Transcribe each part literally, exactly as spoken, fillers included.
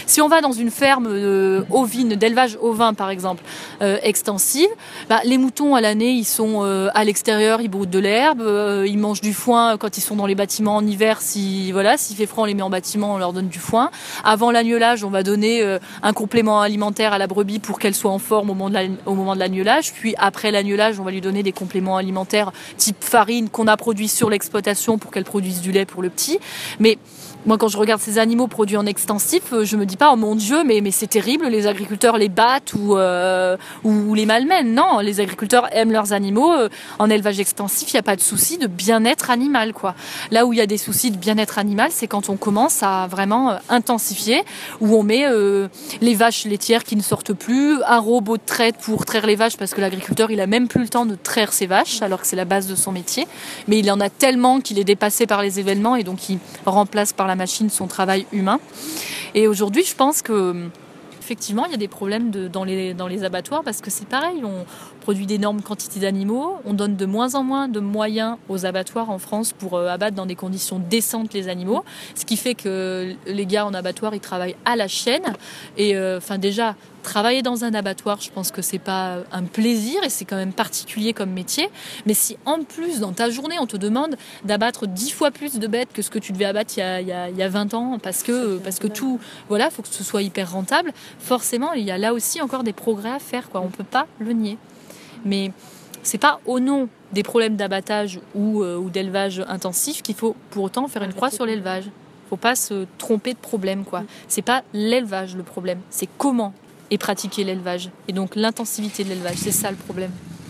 Si on va dans une ferme euh, ovine, d'élevage ovin par exemple, euh, extensive, bah, les moutons à l'année ils sont euh, à l'extérieur, ils broutent de l'herbe, euh, ils mangent du foin quand ils sont dans les bâtiments en hiver. Si voilà, s'il fait froid, on les met en bâtiment, on leur donne du foin. Avant l'agnelage, on va donner euh, un complément alimentaire à la brebis pour qu'elle soit en forme au moment de, la, au moment de l'agnelage. Puis après l'agnelage, on va lui donner des compléments alimentaires type farine qu'on a produit sur l'exploitation pour qu'elle produise du lait pour le petit. Mais moi, quand je regarde ces animaux produits en extensif, je me dis pas, oh mon Dieu, mais, mais c'est terrible, les agriculteurs les battent ou, euh, ou les malmènent. Non, les agriculteurs aiment leurs animaux. En élevage extensif, il n'y a pas de souci de bien-être animal, quoi. Là où il y a des soucis de bien-être animal, c'est quand on commence à vraiment intensifier, où on met euh, les vaches laitières qui ne sortent plus, un robot de traite pour traire les vaches, parce que l'agriculteur, il a même plus le temps de traire ses vaches, alors que c'est la base de son métier. Mais il en a tellement qu'il est dépassé par les événements et donc il remplace par la machine son travail humain. Et aujourd'hui, je pense que effectivement, il y a des problèmes de, dans, les, dans les abattoirs parce que c'est pareil, on produit d'énormes quantités d'animaux, on donne de moins en moins de moyens aux abattoirs en France pour euh, abattre dans des conditions décentes les animaux, ce qui fait que les gars en abattoir, ils travaillent à la chaîne. Et enfin euh, déjà, travailler dans un abattoir, je pense que c'est pas un plaisir et c'est quand même particulier comme métier. Mais si en plus, dans ta journée, on te demande d'abattre dix fois plus de bêtes que ce que tu devais abattre il y a, il y a, il y a vingt ans parce que, parce que tout, voilà, faut que ce soit hyper rentable, forcément, il y a là aussi encore des progrès à faire, quoi. On peut pas le nier. Mais c'est pas au nom des problèmes d'abattage ou, euh, ou d'élevage intensif qu'il faut pour autant faire une croix sur l'élevage. Faut pas se tromper de problème, quoi. C'est pas l'élevage le problème, c'est comment est pratiqué l'élevage. Et donc l'intensivité de l'élevage, c'est ça le problème.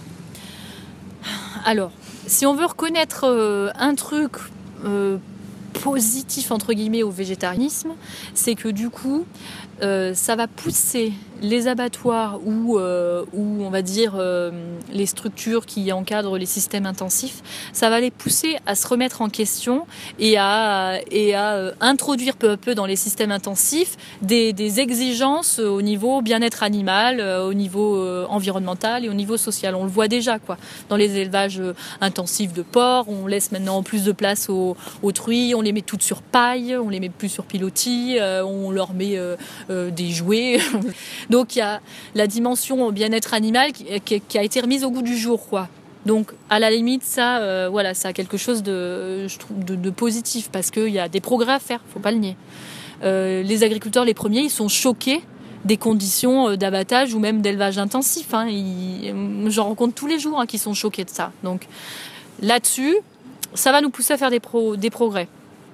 Alors, si on veut reconnaître euh, un truc euh, positif entre guillemets au végétarisme, c'est que du coup, euh, ça va pousser les abattoirs ou, euh, ou on va dire euh, les structures qui encadrent les systèmes intensifs, ça va les pousser à se remettre en question et à, et à euh, introduire peu à peu dans les systèmes intensifs des, des exigences au niveau bien-être animal, euh, au niveau euh, environnemental et au niveau social. On le voit déjà, quoi. Dans les élevages euh, intensifs de porcs, on laisse maintenant plus de place aux, aux truies, on les met toutes sur paille, on les met plus sur pilotis, euh, on leur met euh, euh, des jouets. Donc il y a la dimension bien-être animal qui, qui, qui a été remise au goût du jour, quoi. Donc à la limite, ça, euh, voilà, ça a quelque chose de, je trouve, de, de positif parce qu'il y a des progrès à faire, faut pas le nier. Euh, les agriculteurs, les premiers, ils sont choqués des conditions d'abattage ou même d'élevage intensif. Hein. Ils, j'en rencontre tous les jours hein, qui sont choqués de ça. Donc là-dessus, ça va nous pousser à faire des, pro, des progrès.